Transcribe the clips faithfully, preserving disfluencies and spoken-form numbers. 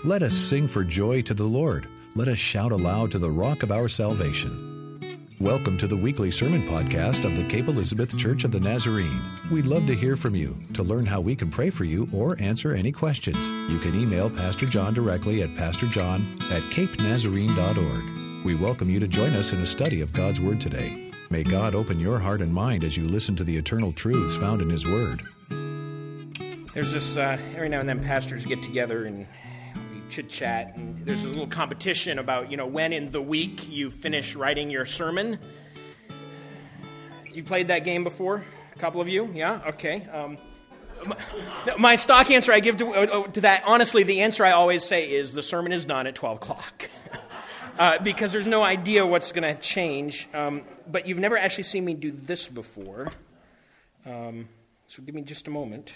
Let us sing for joy to the Lord. Let us shout aloud to the rock of our salvation. Welcome to the weekly sermon podcast of the Cape Elizabeth Church of the Nazarene. We'd love to hear from you. To learn how we can pray for you or answer any questions, you can email Pastor John directly at pastorjohn at cape nazarene dot org. We welcome you to join us in a study of God's Word today. May God open your heart and mind as you listen to the eternal truths found in His Word. There's this, uh, every now and then pastors get together and chit-chat, and there's a little competition about, you know, when in the week you finish writing your sermon. You played that game before? A couple of you? Yeah? Okay. Um, my, my stock answer I give to, uh, to that, honestly, the answer I always say is the sermon is done at twelve o'clock. uh, because there's no idea what's going to change. Um, but you've never actually seen me do this before. Um, so give me just a moment.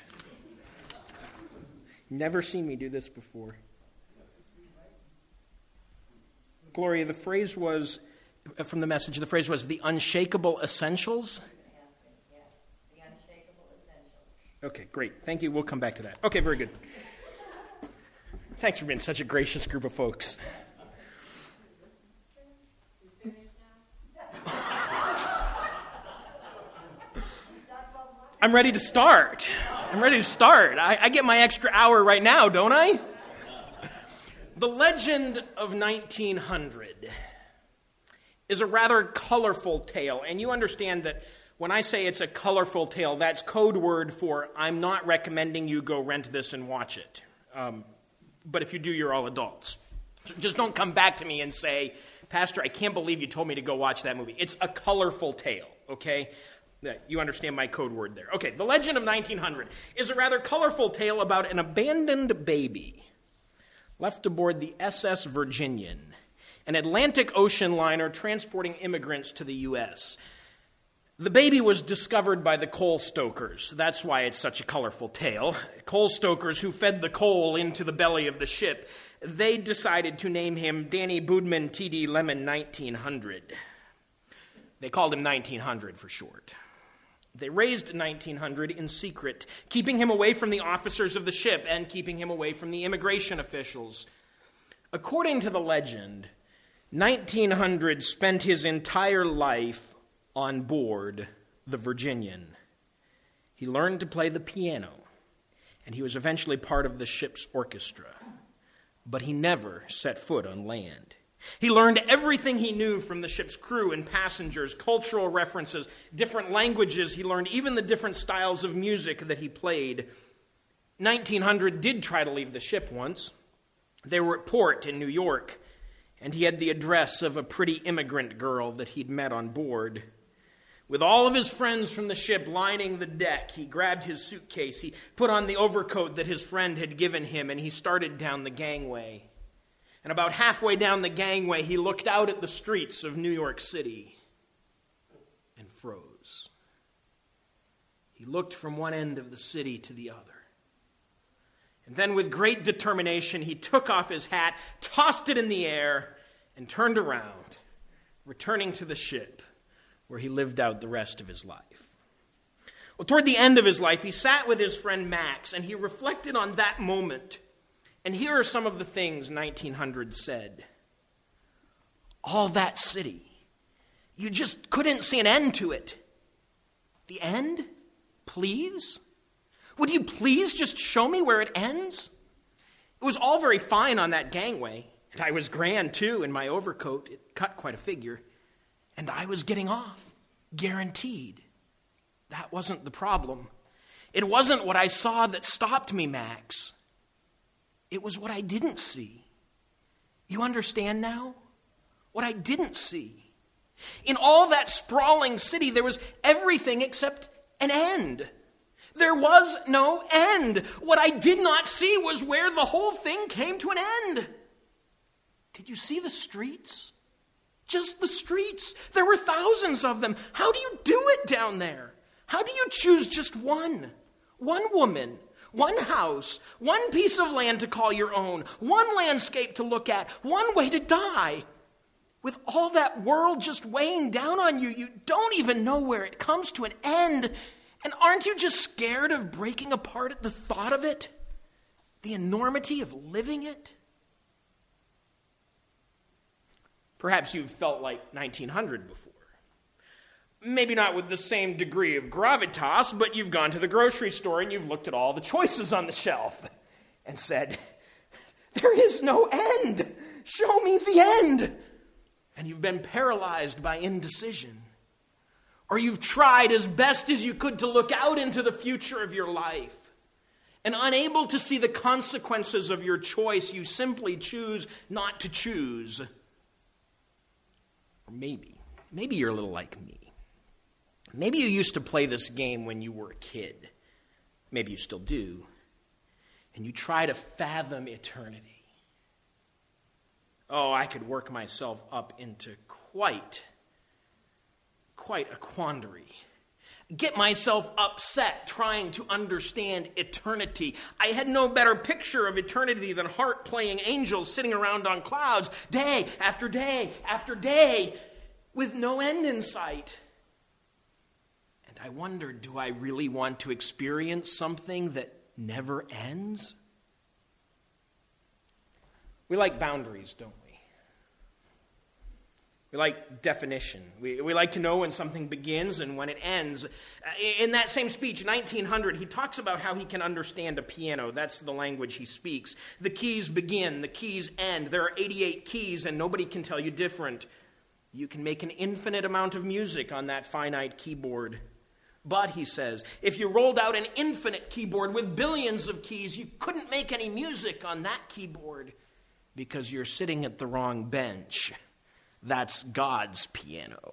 Never seen me do this before. Gloria, the phrase was, from the message, the phrase was the unshakable essentials? Yes, the unshakable essentials. Okay, great. Thank you. We'll come back to that. Okay, very good. Thanks for being such a gracious group of folks. I'm ready to start. I'm ready to start. I, I get my extra hour right now, don't I? The Legend of nineteen hundred is a rather colorful tale, and you understand that when I say it's a colorful tale, that's code word for I'm not recommending you go rent this and watch it. Um, but if you do, you're all adults. So just don't come back to me and say, Pastor, I can't believe you told me to go watch that movie. It's a colorful tale, okay? You understand my code word there. Okay, The Legend of nineteen hundred is a rather colorful tale about an abandoned baby left aboard the S S Virginian, an Atlantic Ocean liner transporting immigrants to the U S The baby was discovered by the coal stokers. That's why it's such a colorful tale. Coal stokers who fed the coal into the belly of the ship. They decided to name him Danny Boudman T D Lemon nineteen hundred. They called him nineteen hundred for short. They raised nineteen hundred in secret, keeping him away from the officers of the ship and keeping him away from the immigration officials. According to the legend, nineteen hundred spent his entire life on board the Virginian. He learned to play the piano, and he was eventually part of the ship's orchestra. But he never set foot on land. He learned everything he knew from the ship's crew and passengers, cultural references, different languages. He learned even the different styles of music that he played. nineteen hundred did try to leave the ship once. They were at port in New York, and he had the address of a pretty immigrant girl that he'd met on board. With all of his friends from the ship lining the deck, he grabbed his suitcase, he put on the overcoat that his friend had given him, and he started down the gangway. And about halfway down the gangway, he looked out at the streets of New York City and froze. He looked from one end of the city to the other. And then with great determination, he took off his hat, tossed it in the air, and turned around, returning to the ship where he lived out the rest of his life. Well, toward the end of his life, he sat with his friend Max, and he reflected on that moment. And here are some of the things nineteen hundred said. All that city, you just couldn't see an end to it. The end? Please? Would you please just show me where it ends? It was all very fine on that gangway. And I was grand, too, in my overcoat. It cut quite a figure. And I was getting off, guaranteed. That wasn't the problem. It wasn't what I saw that stopped me, Max. It was what I didn't see. You understand now? What I didn't see. In all that sprawling city, there was everything except an end. There was no end. What I did not see was where the whole thing came to an end. Did you see the streets? Just the streets. There were thousands of them. How do you do it down there? How do you choose just one? One woman. One house, one piece of land to call your own, one landscape to look at, one way to die. With all that world just weighing down on you, you don't even know where it comes to an end. And aren't you just scared of breaking apart at the thought of it? The enormity of living it? Perhaps you've felt like nineteen hundred before. Maybe not with the same degree of gravitas, but you've gone to the grocery store and you've looked at all the choices on the shelf and said, there is no end. Show me the end. And you've been paralyzed by indecision. Or you've tried as best as you could to look out into the future of your life. And unable to see the consequences of your choice, you simply choose not to choose. Or maybe, maybe you're a little like me. Maybe you used to play this game when you were a kid. Maybe you still do. And you try to fathom eternity. Oh, I could work myself up into quite, quite a quandary. Get myself upset trying to understand eternity. I had no better picture of eternity than harp-playing angels sitting around on clouds day after day after day with no end in sight. I wondered, do I really want to experience something that never ends? We like boundaries, don't we? We like definition. We, we like to know when something begins and when it ends. In that same speech, nineteen hundred, he talks about how he can understand a piano. That's the language he speaks. The keys begin, the keys end. There are eighty-eight keys and nobody can tell you different. You can make an infinite amount of music on that finite keyboard. But, he says, if you rolled out an infinite keyboard with billions of keys, you couldn't make any music on that keyboard because you're sitting at the wrong bench. That's God's piano.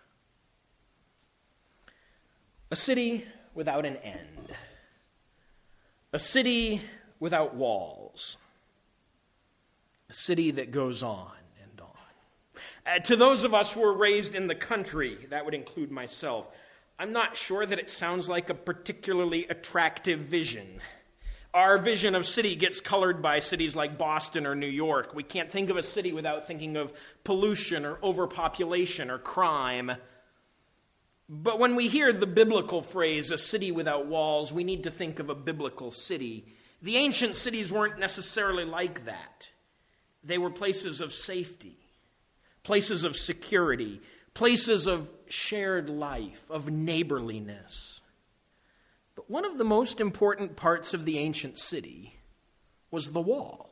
A city without an end. A city without walls. A city that goes on and on. Uh, to those of us who were raised in the country, that would include myself, I'm not sure that it sounds like a particularly attractive vision. Our vision of city gets colored by cities like Boston or New York. We can't think of a city without thinking of pollution or overpopulation or crime. But when we hear the biblical phrase, a city without walls, we need to think of a biblical city. The ancient cities weren't necessarily like that. They were places of safety, places of security, places of shared life, of neighborliness. But one of the most important parts of the ancient city was the wall.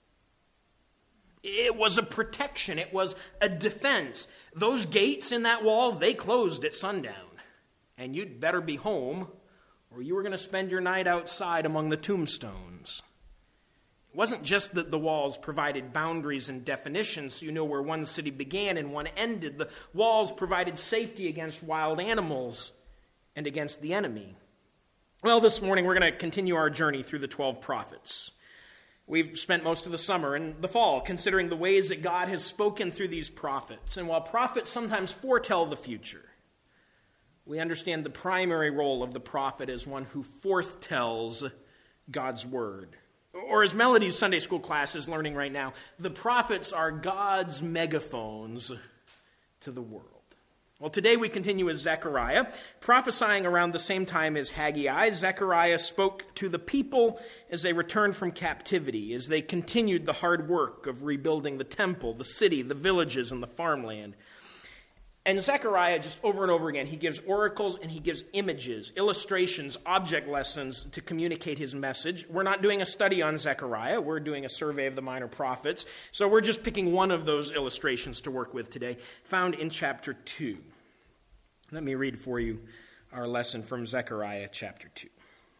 It was a protection. It was a defense. Those gates in that wall, they closed at sundown. And you'd better be home, or you were going to spend your night outside among the tombstones. It wasn't just that the walls provided boundaries and definitions so you know where one city began and one ended. The walls provided safety against wild animals and against the enemy. Well, this morning we're going to continue our journey through the twelve prophets. We've spent most of the summer and the fall considering the ways that God has spoken through these prophets. And while prophets sometimes foretell the future, we understand the primary role of the prophet as one who forthtells God's word. Or as Melody's Sunday school class is learning right now, the prophets are God's megaphones to the world. Well, today we continue with Zechariah. Prophesying around the same time as Haggai, Zechariah spoke to the people as they returned from captivity, as they continued the hard work of rebuilding the temple, the city, the villages, and the farmland. And Zechariah, just over and over again, he gives oracles and he gives images, illustrations, object lessons to communicate his message. We're not doing a study on Zechariah. We're doing a survey of the minor prophets. So we're just picking one of those illustrations to work with today, found in chapter two. Let me read for you our lesson from Zechariah chapter two.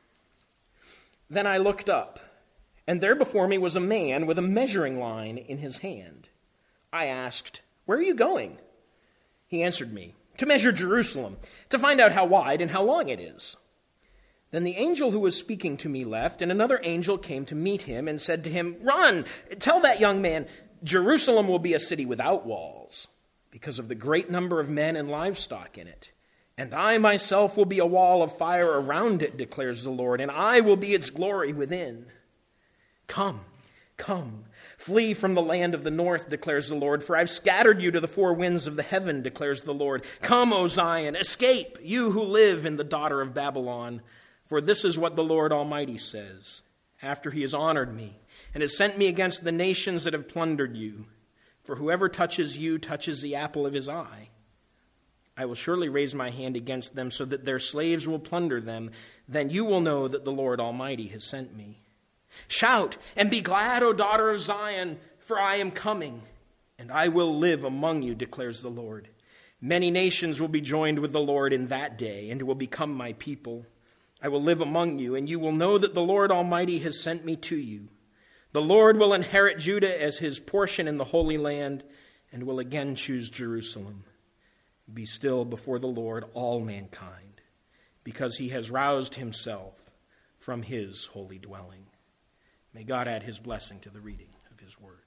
Then I looked up, and there before me was a man with a measuring line in his hand. I asked, "Where are you going?" He answered me, "To measure Jerusalem, to find out how wide and how long it is." Then the angel who was speaking to me left, and another angel came to meet him and said to him, "Run, tell that young man, Jerusalem will be a city without walls, because of the great number of men and livestock in it. And I myself will be a wall of fire around it, declares the Lord, and I will be its glory within. Come, come. Flee from the land of the north, declares the Lord, for I've scattered you to the four winds of the heaven, declares the Lord. Come, O Zion, escape, you who live in the daughter of Babylon. For this is what the Lord Almighty says, after he has honored me and has sent me against the nations that have plundered you. For whoever touches you touches the apple of his eye. I will surely raise my hand against them so that their slaves will plunder them. Then you will know that the Lord Almighty has sent me. Shout and be glad, O daughter of Zion, for I am coming, and I will live among you, declares the Lord. Many nations will be joined with the Lord in that day, and will become my people. I will live among you, and you will know that the Lord Almighty has sent me to you. The Lord will inherit Judah as his portion in the Holy Land, and will again choose Jerusalem. Be still before the Lord, all mankind, because he has roused himself from his holy dwelling. May God add his blessing to the reading of his word.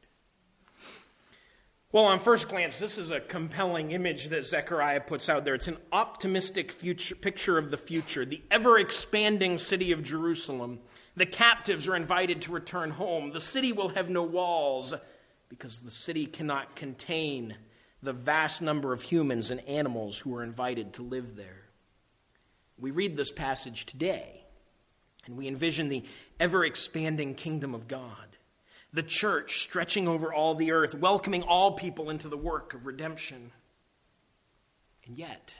Well, on first glance, this is a compelling image that Zechariah puts out there. It's an optimistic future, picture of the future, the ever-expanding city of Jerusalem. The captives are invited to return home. The city will have no walls because the city cannot contain the vast number of humans and animals who are invited to live there. We read this passage today, and we envision the ever-expanding kingdom of God, the church stretching over all the earth, welcoming all people into the work of redemption. And yet,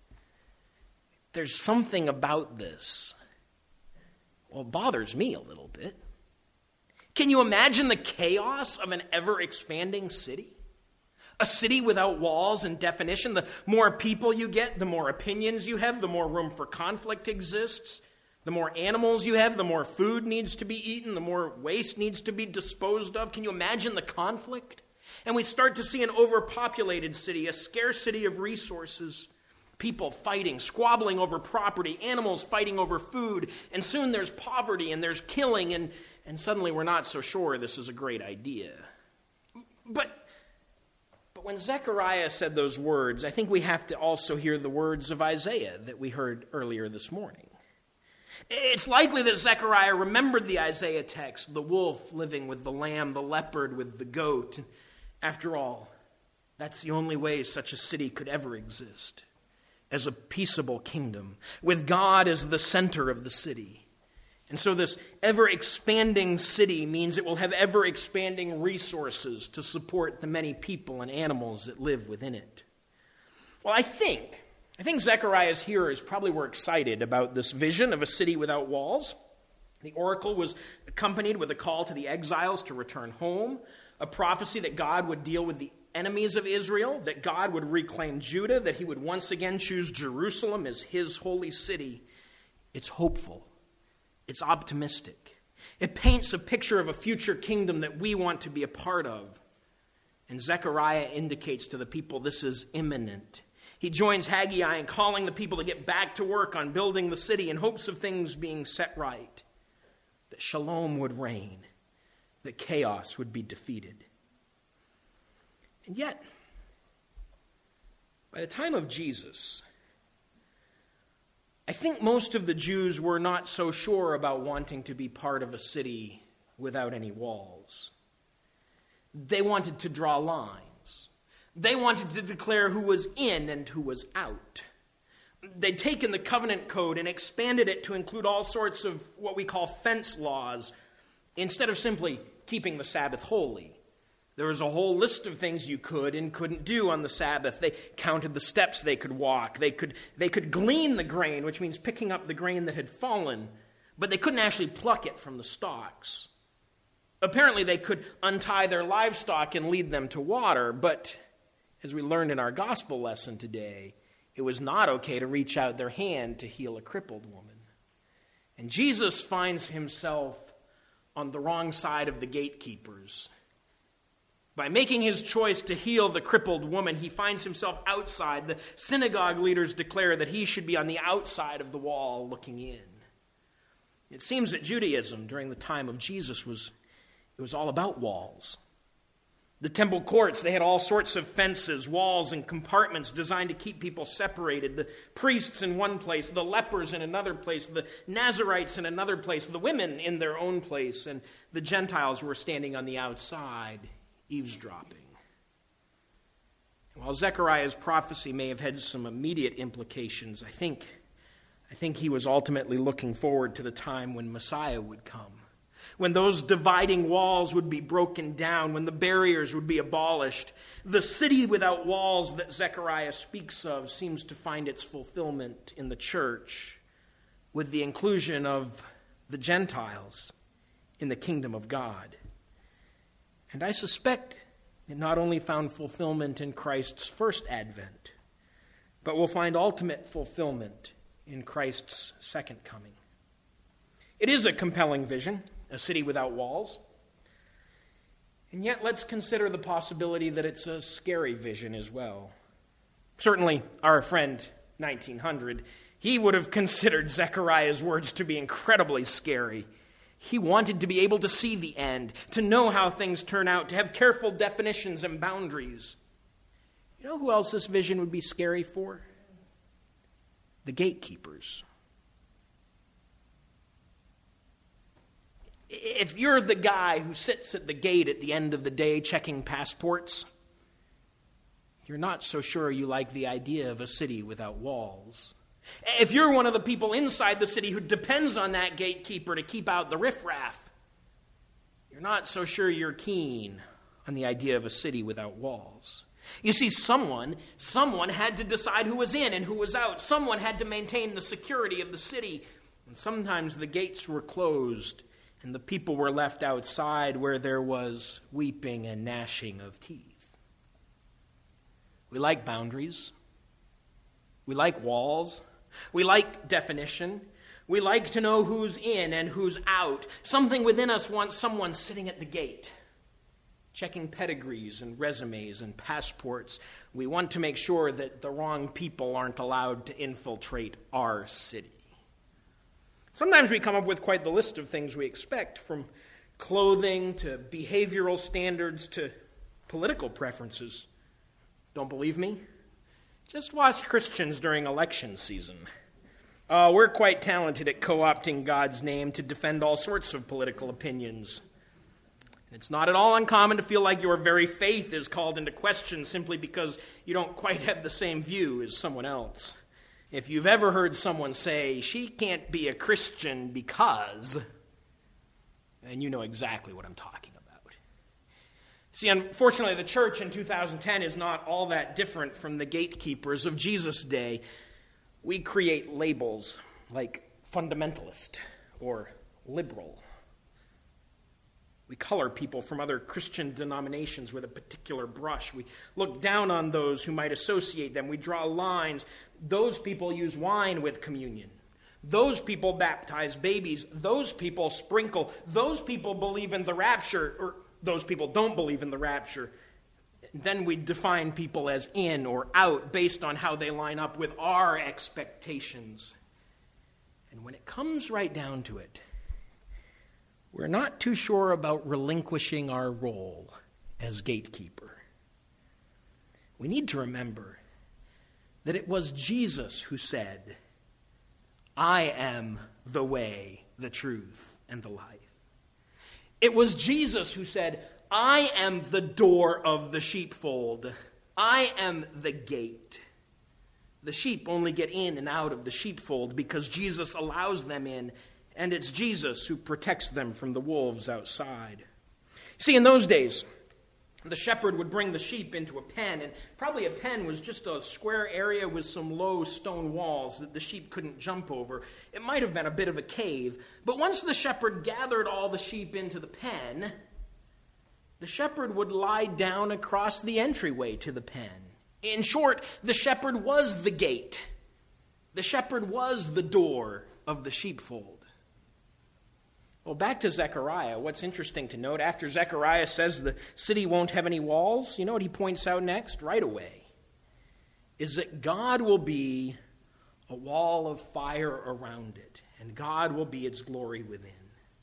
there's something about this, well, it bothers me a little bit. Can you imagine the chaos of an ever-expanding city? A city without walls and definition. The more people you get, the more opinions you have, the more room for conflict exists. The more animals you have, the more food needs to be eaten, the more waste needs to be disposed of. Can you imagine the conflict? And we start to see an overpopulated city, a scarcity of resources. People fighting, squabbling over property, animals fighting over food, and soon there's poverty and there's killing, and, and suddenly we're not so sure this is a great idea. But But when Zechariah said those words, I think we have to also hear the words of Isaiah that we heard earlier this morning. It's likely that Zechariah remembered the Isaiah text, the wolf living with the lamb, the leopard with the goat. After all, that's the only way such a city could ever exist, as a peaceable kingdom, with God as the center of the city. And so this ever-expanding city means it will have ever-expanding resources to support the many people and animals that live within it. Well, I think, I think Zechariah's hearers probably were excited about this vision of a city without walls. The oracle was accompanied with a call to the exiles to return home, a prophecy that God would deal with the enemies of Israel, that God would reclaim Judah, that he would once again choose Jerusalem as his holy city. It's hopeful. It's optimistic. It paints a picture of a future kingdom that we want to be a part of. And Zechariah indicates to the people this is imminent. He joins Haggai in calling the people to get back to work on building the city in hopes of things being set right, that shalom would reign, that chaos would be defeated. And yet, by the time of Jesus, I think most of the Jews were not so sure about wanting to be part of a city without any walls. They wanted to draw lines. They wanted to declare who was in and who was out. They'd taken the covenant code and expanded it to include all sorts of what we call fence laws, instead of simply keeping the Sabbath holy. There was a whole list of things you could and couldn't do on the Sabbath. They counted the steps they could walk. They could, they could glean the grain, which means picking up the grain that had fallen, but they couldn't actually pluck it from the stalks. Apparently, they could untie their livestock and lead them to water, but as we learned in our gospel lesson today, it was not okay to reach out their hand to heal a crippled woman. And Jesus finds himself on the wrong side of the gatekeepers. By making his choice to heal the crippled woman, he finds himself outside. The synagogue leaders declare that he should be on the outside of the wall looking in. It seems that Judaism during the time of Jesus was, it was all about walls. The temple courts, they had all sorts of fences, walls, and compartments designed to keep people separated. The priests in one place, the lepers in another place, the Nazarites in another place, the women in their own place, and the Gentiles were standing on the outside, eavesdropping. While Zechariah's prophecy may have had some immediate implications, I think, I think he was ultimately looking forward to the time when Messiah would come. when those dividing walls would be broken down, when the barriers would be abolished. The city without walls that Zechariah speaks of seems to find its fulfillment in the church with the inclusion of the Gentiles in the kingdom of God. And I suspect it not only found fulfillment in Christ's first advent, but will find ultimate fulfillment in Christ's second coming. It is a compelling vision, a city without walls. And yet let's consider the possibility that it's a scary vision as well. Certainly, our friend nineteen hundred, he would have considered Zechariah's words to be incredibly scary. He wanted to be able to see the end, to know how things turn out, to have careful definitions and boundaries. You know who else this vision would be scary for? The gatekeepers. If you're the guy who sits at the gate at the end of the day checking passports, you're not so sure you like the idea of a city without walls. If you're one of the people inside the city who depends on that gatekeeper to keep out the riffraff, you're not so sure you're keen on the idea of a city without walls. You see, someone, someone had to decide who was in and who was out. Someone had to maintain the security of the city. And sometimes the gates were closed and the people were left outside where there was weeping and gnashing of teeth. We like boundaries. We like walls. We like definition. We like to know who's in and who's out. Something within us wants someone sitting at the gate, checking pedigrees and resumes and passports. We want to make sure that the wrong people aren't allowed to infiltrate our city. Sometimes we come up with quite the list of things we expect, from clothing to behavioral standards to political preferences. Don't believe me? Just watch Christians during election season. Uh, we're quite talented at co-opting God's name to defend all sorts of political opinions. And it's not at all uncommon to feel like your very faith is called into question simply because you don't quite have the same view as someone else. If you've ever heard someone say, she can't be a Christian because, then you know exactly what I'm talking about. See, unfortunately, the church in two thousand ten is not all that different from the gatekeepers of Jesus' day. We create labels like fundamentalist or liberal. We color people from other Christian denominations with a particular brush. We look down on those who might associate them. We draw lines. Those people use wine with communion. Those people baptize babies. Those people sprinkle. Those people believe in the rapture, or those people don't believe in the rapture. Then we define people as in or out based on how they line up with our expectations. And when it comes right down to it, we're not too sure about relinquishing our role as gatekeeper. We need to remember that it was Jesus who said, I am the way, the truth, and the life. It was Jesus who said, I am the door of the sheepfold. I am the gate. The sheep only get in and out of the sheepfold because Jesus allows them in, and it's Jesus who protects them from the wolves outside. See, in those days, the shepherd would bring the sheep into a pen, and probably a pen was just a square area with some low stone walls that the sheep couldn't jump over. It might have been a bit of a cave, but once the shepherd gathered all the sheep into the pen, the shepherd would lie down across the entryway to the pen. In short, the shepherd was the gate. The shepherd was the door of the sheepfold. Well, back to Zechariah. What's interesting to note, after Zechariah says the city won't have any walls, you know what he points out next, right away, is that God will be a wall of fire around it, and God will be its glory within.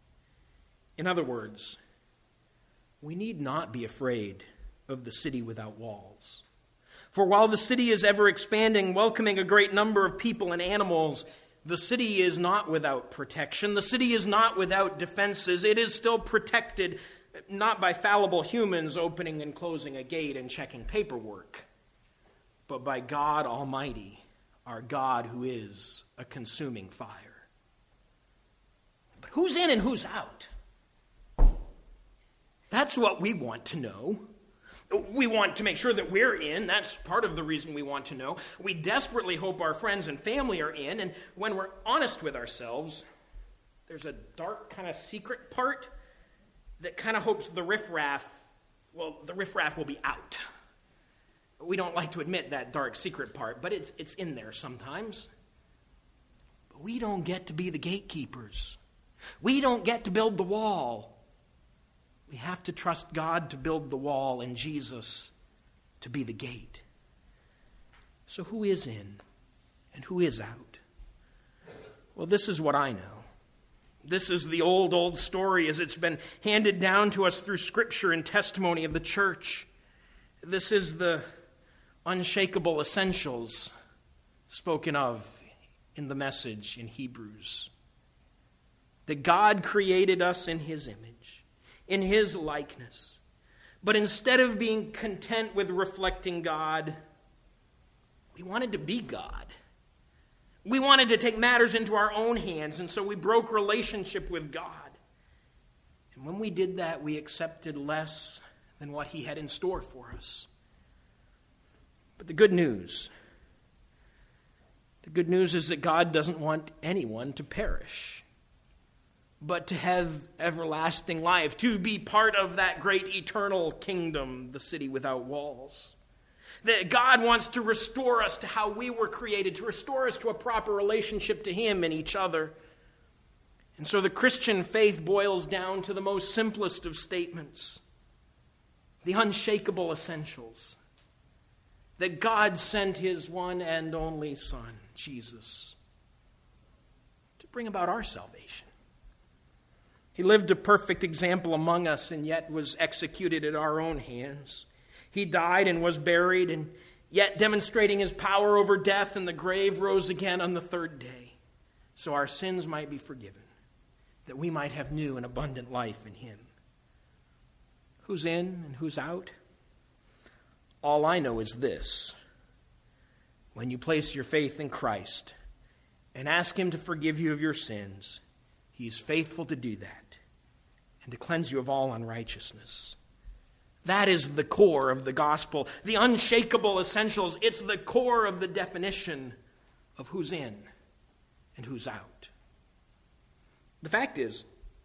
In other words, we need not be afraid of the city without walls. For while the city is ever expanding, welcoming a great number of people and animals, the city is not without protection. The city is not without defenses. It is still protected, not by fallible humans opening and closing a gate and checking paperwork, but by God Almighty, our God who is a consuming fire. But who's in and who's out? That's what we want to know. We want to make sure that we're in. That's part of the reason we want to know. We desperately hope our friends and family are in. And when we're honest with ourselves, there's a dark kind of secret part that kind of hopes the riffraff, well, the riffraff will be out. We don't like to admit that dark secret part, but it's, it's in there sometimes. But we don't get to be the gatekeepers. We don't get to build the wall. We have to trust God to build the wall and Jesus to be the gate. So who is in and who is out? Well, this is what I know. This is the old, old story as it's been handed down to us through Scripture and testimony of the church. This is the unshakable essentials spoken of in the message in Hebrews. That God created us in His image, in His likeness. But instead of being content with reflecting God, we wanted to be God. We wanted to take matters into our own hands, and so we broke relationship with God. And when we did that, we accepted less than what He had in store for us. But the good news, the good news is that God doesn't want anyone to perish, but to have everlasting life, to be part of that great eternal kingdom, the city without walls. That God wants to restore us to how we were created, to restore us to a proper relationship to Him and each other. And so the Christian faith boils down to the most simplest of statements, the unshakable essentials. That God sent His one and only Son, Jesus, to bring about our salvation. He lived a perfect example among us and yet was executed at our own hands. He died and was buried, and yet demonstrating His power over death and the grave, rose again on the third day, so our sins might be forgiven, that we might have new and abundant life in Him. Who's in and who's out? All I know is this: when you place your faith in Christ and ask Him to forgive you of your sins, He's faithful to do that and to cleanse you of all unrighteousness. That is the core of the gospel, the unshakable essentials. It's the core of the definition of who's in and who's out. The fact is,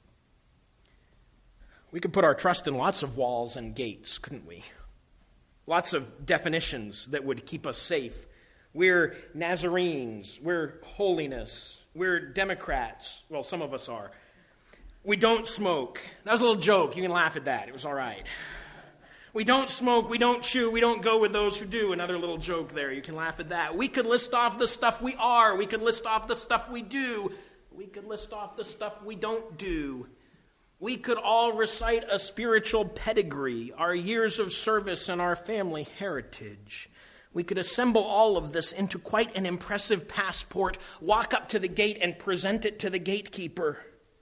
we could put our trust in lots of walls and gates, couldn't we? Lots of definitions that would keep us safe. We're Nazarenes, we're holiness, we're Democrats. Well, some of us are. We don't smoke. That was a little joke. You can laugh at that. It was all right. We don't smoke, we don't chew, we don't go with those who do. Another little joke there. You can laugh at that. We could list off the stuff we are. We could list off the stuff we do. We could list off the stuff we don't do. We could all recite a spiritual pedigree, our years of service and our family heritage. We could assemble all of this into quite an impressive passport, walk up to the gate and present it to the gatekeeper.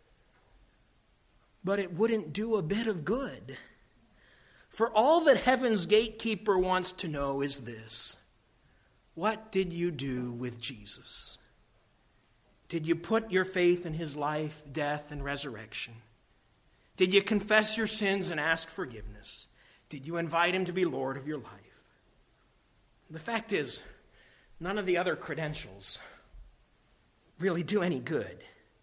But it wouldn't do a bit of good. For all that heaven's gatekeeper wants to know is this: what did you do with Jesus? Did you put your faith in His life, death, and resurrection? Did you confess your sins and ask forgiveness? Did you invite Him to be Lord of your life? The fact is, none of the other credentials really do any good.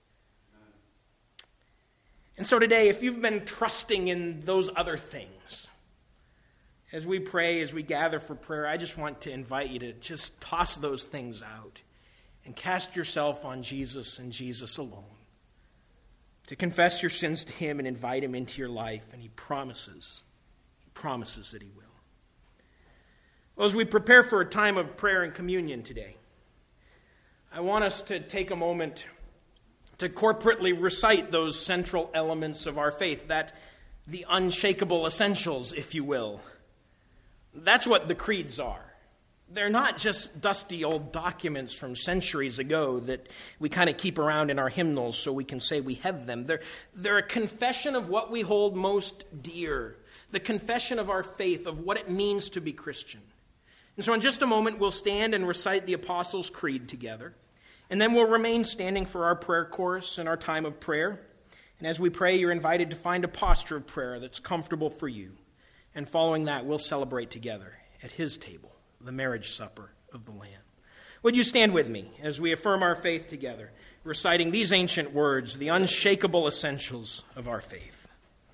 And so today, if you've been trusting in those other things, as we pray, as we gather for prayer, I just want to invite you to just toss those things out and cast yourself on Jesus and Jesus alone. To confess your sins to Him and invite Him into your life, and He promises, He promises that He will. Well, as we prepare for a time of prayer and communion today, I want us to take a moment to corporately recite those central elements of our faith, that the unshakable essentials, if you will. That's what the creeds are. They're not just dusty old documents from centuries ago that we kind of keep around in our hymnals so we can say we have them. They're, they're a confession of what we hold most dear, the confession of our faith, of what it means to be Christian. And so in just a moment, we'll stand and recite the Apostles' Creed together, and then we'll remain standing for our prayer chorus and our time of prayer. And as we pray, you're invited to find a posture of prayer that's comfortable for you. And following that, we'll celebrate together at his table, the marriage supper of the Lamb. Would you stand with me as we affirm our faith together, reciting these ancient words, the unshakable essentials of our faith?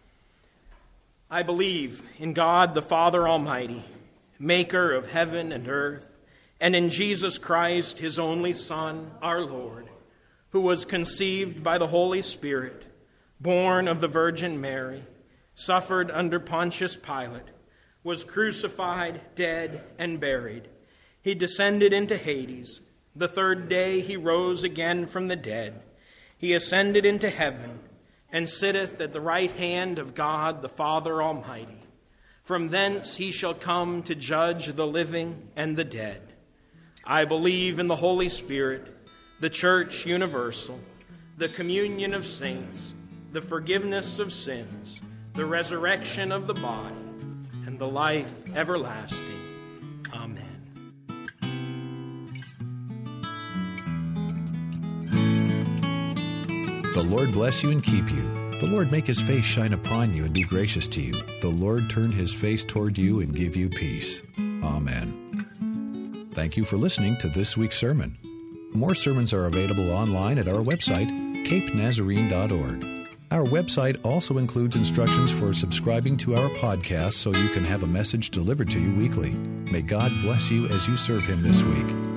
I believe in God the Father Almighty, maker of heaven and earth, and in Jesus Christ, his only Son, our Lord, who was conceived by the Holy Spirit, born of the Virgin Mary, suffered under Pontius Pilate, was crucified, dead, and buried. He descended into Hades. The third day he rose again from the dead. He ascended into heaven and sitteth at the right hand of God the Father Almighty. From thence he shall come to judge the living and the dead. I believe in the Holy Spirit, the Church universal, the communion of saints, the forgiveness of sins, the resurrection of the body, and the life everlasting. Amen. The Lord bless you and keep you. The Lord make his face shine upon you and be gracious to you. The Lord turn his face toward you and give you peace. Amen. Thank you for listening to this week's sermon. More sermons are available online at our website, cape nazarene dot org. Our website also includes instructions for subscribing to our podcast so you can have a message delivered to you weekly. May God bless you as you serve him this week.